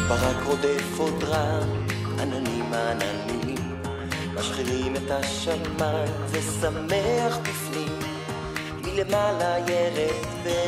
ברק רודף עוד רם, עננים עננים, משחירים את השמיים ושמח בפנים, מלמעלה ירד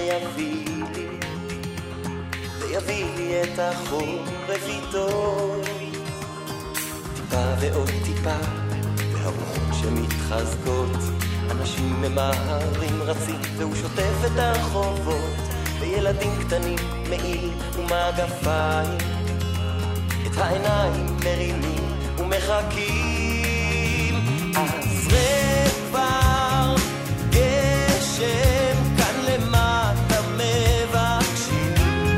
ויביא לי את החורף איתו. טיפה ועוד טיפה, והרוחות שמתחזקות, אנשים ממהרים רצים, והוא שוטף את הרחובות, וילדים קטנים מעיל ומגפיים, את העיניים מרימים ומחכים. אז רד כבר גשם, כאן למטה מבקשים,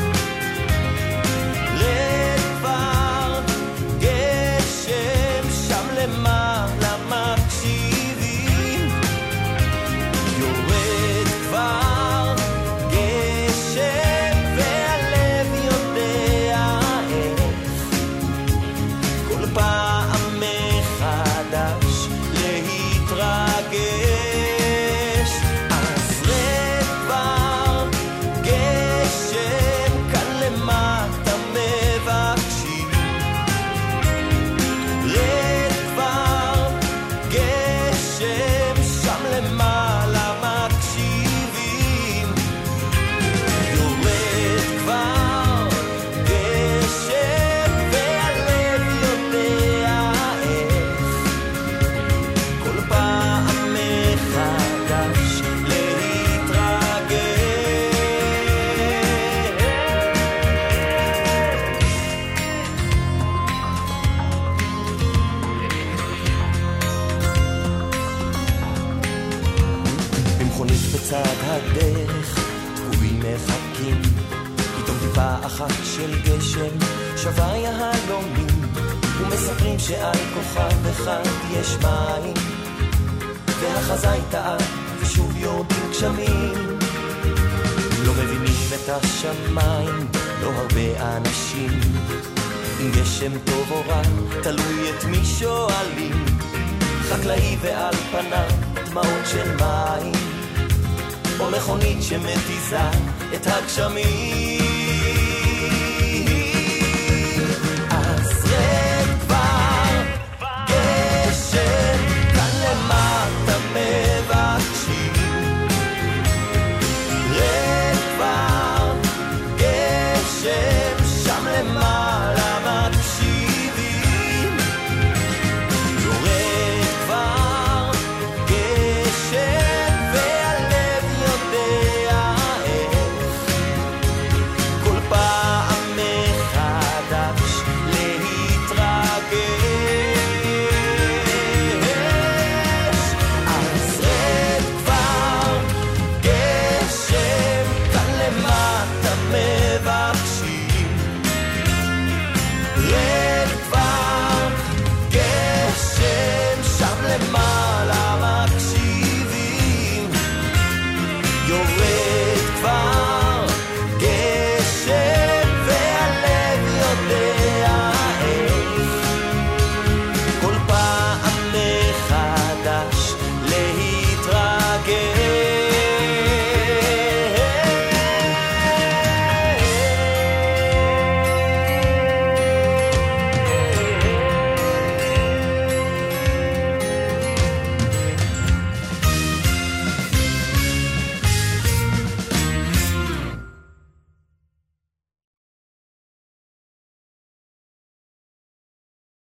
רד כבר גשם, שם למעלה מקשיבים, יורד כבר גשם והלב יודע איך כל פעם מחדש להתרגש. אז רד כבר גשם, כאן למטה מבקשים, רד כבר גשם, שם למעלה מקשיבים, יורד כבר גשם והלב יודע איך כל פעם מחדש להתרגש. במכונית בצד הדרך תקועים מחכים, פתאום טיפה אחת של גשם שווה יהלומים, ומספרים שעל כוכב אחד יש מים, והחזאי טעה ושוב יורדים גשמים. לא מבינים את השמיים, לא הרבה אנשים, אם גשם טוב או רע תלוי את מי שואלים, חקלאי ועל פניו דמעות של מים, או מכונית שמתיזה את הגשמים.